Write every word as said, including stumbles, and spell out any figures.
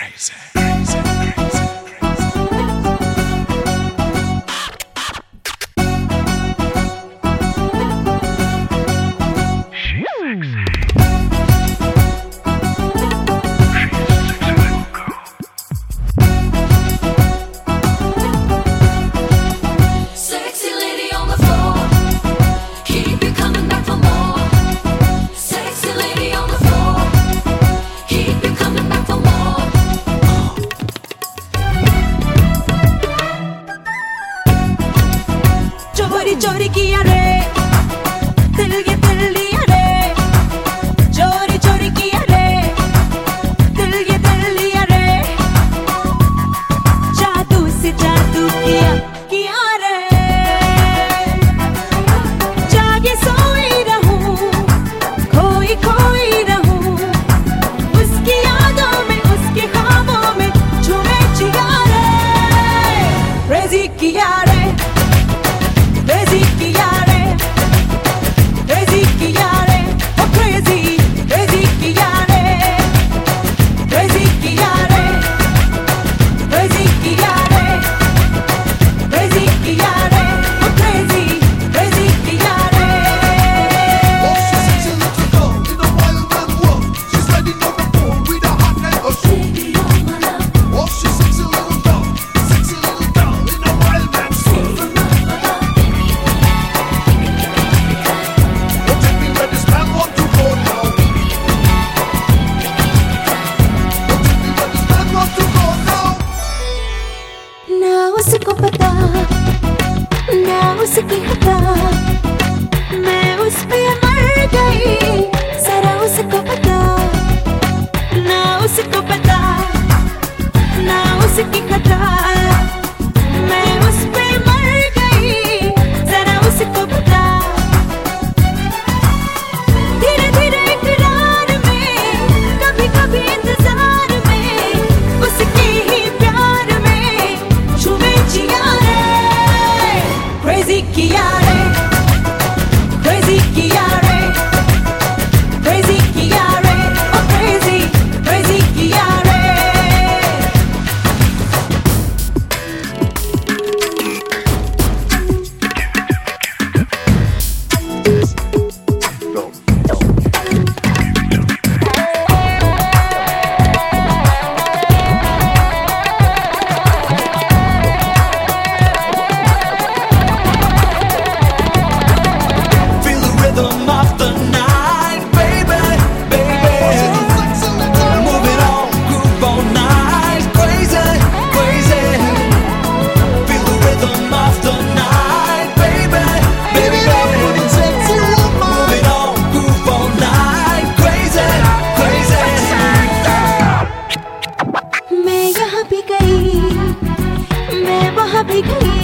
crazy, crazy, crazy. चोरी किया रे दिल ये दिल लिया रे चोरी चोरी किया रे दिल ये दिल लिया रे जादू से जादू किया किया रे जागे सोई रहूं खोई खोई रहूं उसकी यादों में उसके ख्वाबों में झूमे जिया रे क्रेजी किया रे Crazy Kiare, crazy Kiare, oh crazy, crazy Kiare, crazy Kiare, crazy Kiare, crazy Kiare, oh crazy, crazy Kiare. Oh, she's such a little girl in a wild and world. She's riding on the phone with a hot and a soul. Oh, she's such a little girl, such a little girl in a wild and soul. उसको पता ना उसकी खता मैं उस पे मर गई जरा उसको पता ना उसको पता ना उसकी खता मैं उस पे मर गई जरा उसको पता धीरे धीरे इकरार में कभी कभी इंतजार में उसके ही प्यार में झूमे जिया रे crazy किया रे crazy किया रे crazy किया रे oh crazy crazy किया रे मैं यहाँ भी गई मैं वहाँ भी गई